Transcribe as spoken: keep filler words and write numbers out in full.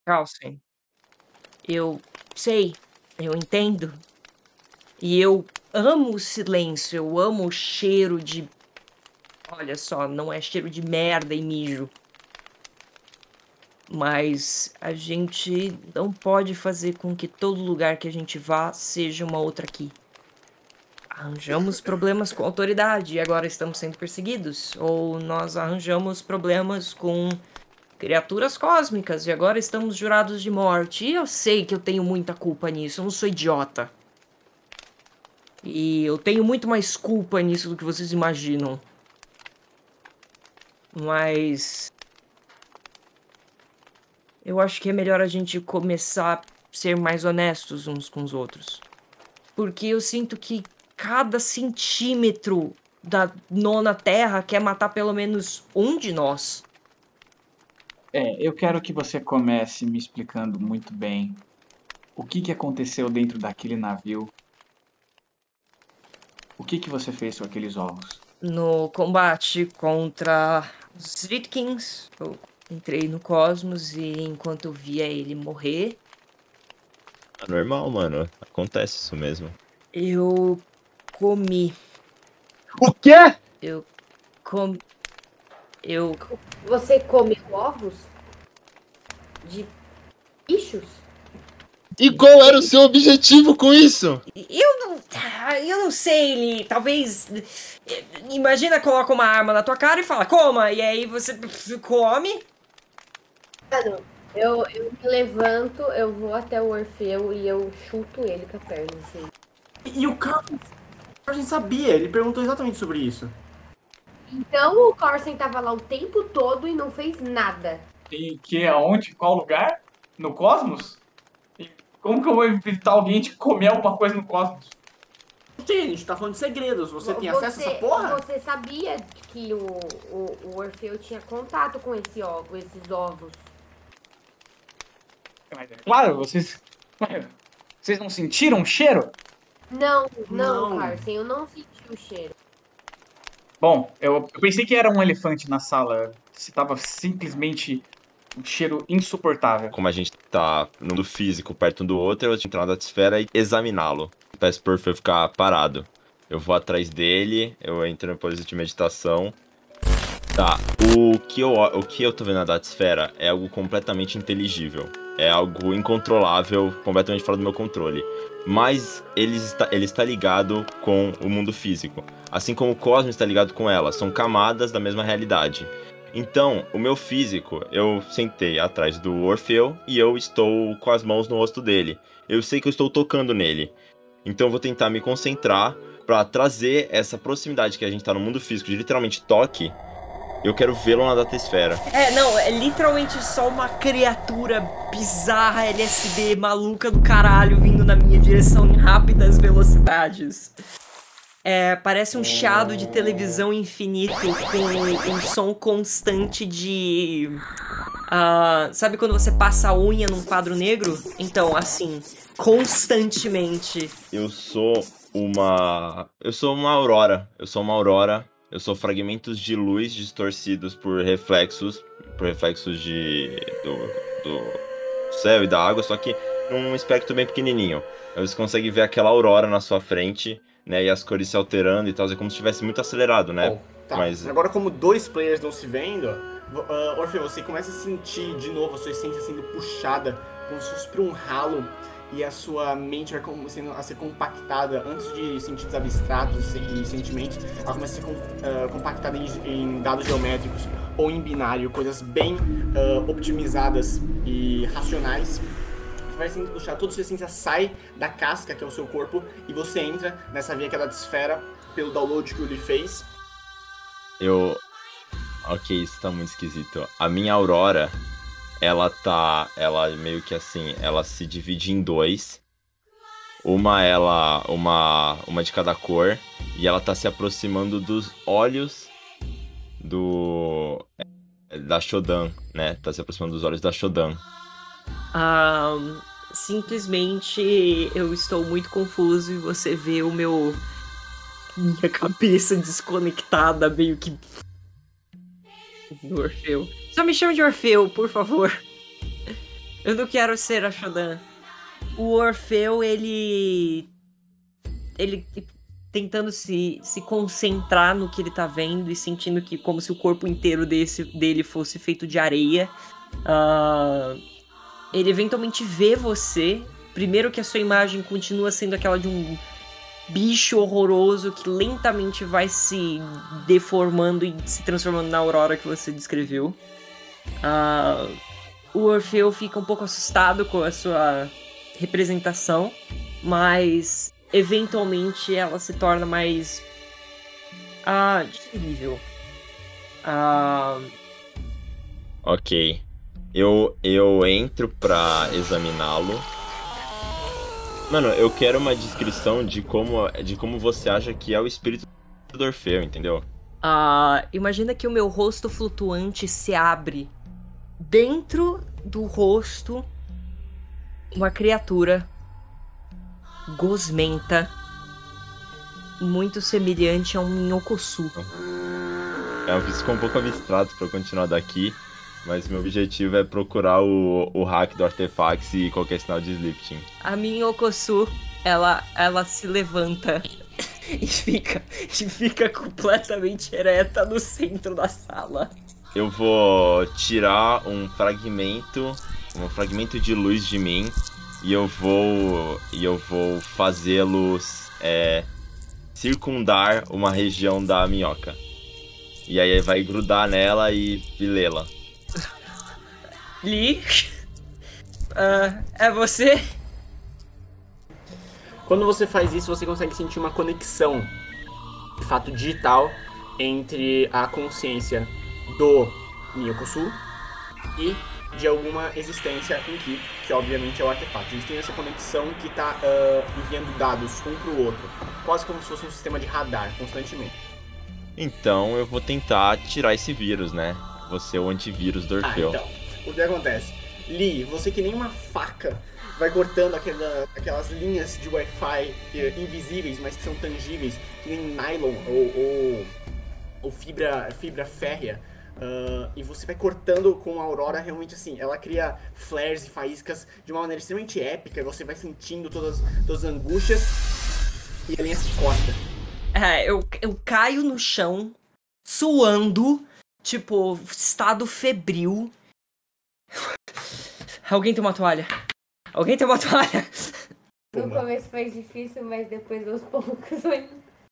Carlsen, eu sei, eu entendo. E eu amo o silêncio, eu amo o cheiro de olha só, não é cheiro de merda e mijo. Mas a gente não pode fazer com que todo lugar que a gente vá seja uma outra aqui. Arranjamos problemas com a autoridade e agora estamos sendo perseguidos, ou nós arranjamos problemas com criaturas cósmicas e agora estamos jurados de morte. E eu sei que eu tenho muita culpa nisso, eu não sou idiota. E eu tenho muito mais culpa nisso do que vocês imaginam. Mas eu acho que é melhor a gente começar a ser mais honestos uns com os outros. Porque eu sinto que cada centímetro da nona terra quer matar pelo menos um de nós. É, eu quero que você comece me explicando muito bem o que, que aconteceu dentro daquele navio. O que, que você fez com aqueles ovos? No combate contra os Vitkings, eu entrei no Cosmos e enquanto eu via ele morrer, É normal, mano. Acontece isso mesmo. eu comi. O quê? Eu comi. Eu. Você comeu ovos? De bichos? E qual era o seu objetivo com isso? Eu não. Eu não sei, Lee. Talvez. Imagina, coloca uma arma na tua cara e fala, coma! E aí você come. Mano, eu, eu me levanto, eu vou até o Orfeu e eu chuto ele com a perna, assim. E o Carlsen, o Carlsen sabia, ele perguntou exatamente sobre isso. Então o Corsen tava lá o tempo todo e não fez nada. E que aonde? Qual lugar? No Cosmos? E como que eu vou evitar alguém de comer alguma coisa no Cosmos? Sim, a gente tá falando de segredos, você tem acesso a essa Você- porra? Você sabia que o, o, o Orfeu tinha contato com esse ovo, esses ovos? Mas é claro, vocês. Vocês não sentiram o cheiro? Não, não, Não. Carsen, eu não senti o cheiro. Bom, eu, eu pensei que era um elefante na sala. Se tava simplesmente um cheiro insuportável. Como a gente tá no mundo físico perto um do outro, eu vou entrar na esfera e examiná-lo. Peço pro Orfeu ficar parado. Eu vou atrás dele, eu entro em posição de meditação. Tá, o que eu, o que eu tô vendo na Datsfera é algo completamente inteligível. É algo incontrolável, completamente fora do meu controle. Mas ele está, ele está ligado com o mundo físico. Assim como o cosmos está ligado com ela. São camadas da mesma realidade. Então, o meu físico, eu sentei atrás do Orfeu e eu estou com as mãos no rosto dele. Eu sei que eu estou tocando nele. Então eu vou tentar me concentrar para trazer essa proximidade que a gente tá no mundo físico, de literalmente toque. Eu quero vê-lo na Datasfera. É, não, é literalmente só uma criatura bizarra, L S D, maluca do caralho, vindo na minha direção em rápidas velocidades. É, parece um chiado de televisão infinito com um som constante de... Uh, sabe quando você passa a unha num quadro negro? Então, assim, constantemente. Eu sou uma... Eu sou uma aurora. Eu sou uma aurora. Eu sou fragmentos de luz distorcidos por reflexos, por reflexos de do, do céu e da água, só que num espectro bem pequenininho. Aí você consegue ver aquela aurora na sua frente, né, e as cores se alterando e tal, é como se estivesse muito acelerado, né? Bom, tá. Mas Agora, como dois players estão se vendo, uh, Orfeu, você começa a sentir de novo a sua essência sendo puxada como se fosse para um ralo e a sua mente vai começando a ser compactada antes de sentidos abstratos e sentimentos, ela começa a ser uh, compactada em, em dados geométricos ou em binário, coisas bem uh, optimizadas e racionais. Vai sendo puxado, toda a sua essência sai da casca, que é o seu corpo, e você entra nessa via que é da esfera pelo download que ele fez. Eu... Ok, isso tá muito esquisito. A minha aurora... Ela tá, ela meio que assim, ela se divide em dois. Uma ela, uma, uma de cada cor, e ela tá se aproximando dos olhos do da Shodan, né? Tá se aproximando dos olhos da Shodan. Um, simplesmente eu estou muito confuso e você vê o meu minha cabeça desconectada meio que do Orfeu. Só me chama de Orfeu, por favor. Eu não quero ser a Shodan. O Orfeu, ele... Ele tentando se, se concentrar no que ele tá vendo e sentindo que como se o corpo inteiro desse, dele fosse feito de areia. Uh, ele eventualmente vê você. Primeiro que a sua imagem continua sendo aquela de um bicho horroroso que lentamente vai se deformando e se transformando na aurora que você descreveu. Uh, o Orfeu fica um pouco assustado com a sua representação, mas eventualmente ela se torna mais ah, terrível. Ah... Ok. Eu, eu entro pra examiná-lo. Mano, eu quero uma descrição de como, de como você acha que é o espírito do Orfeu, entendeu? Ah, imagina que o meu rosto flutuante se abre. Dentro do rosto, uma criatura gosmenta, muito semelhante a um Minhocosu. É um ficou um pouco abstrato pra eu continuar daqui, mas meu objetivo é procurar o, o hack do Artefax e qualquer sinal de Slipting. A Minhocosu, ela, ela se levanta e fica, e fica completamente ereta no centro da sala. Eu vou tirar um fragmento, um fragmento de luz de mim e eu vou, e eu vou fazê-los é, circundar uma região da minhoca. E aí vai grudar nela e, e lê-la. Lee, uh, é você? Quando você faz isso, você consegue sentir uma conexão, de fato digital, entre a consciência do Minhocosu e de alguma existência em Ki, que obviamente é o artefato. Eles têm essa conexão que está uh, enviando dados um para o outro, quase como se fosse um sistema de radar, constantemente. Então eu vou tentar tirar esse vírus, né? Vou ser o antivírus do Orfeu. Ah, então, o que acontece? Lee, você que nem uma faca vai cortando aquela, aquelas linhas de Wi-Fi invisíveis, mas que são tangíveis, que nem nylon ou, ou, ou fibra, fibra férrea. Uh, e você vai cortando com a Aurora, realmente assim, ela cria flares e faíscas de uma maneira extremamente épica, e você vai sentindo todas, todas as angústias e a linha se corta. É, eu, eu caio no chão, suando, tipo, estado febril. Alguém tem uma toalha? Alguém tem uma toalha? No começo foi difícil, mas depois aos poucos foi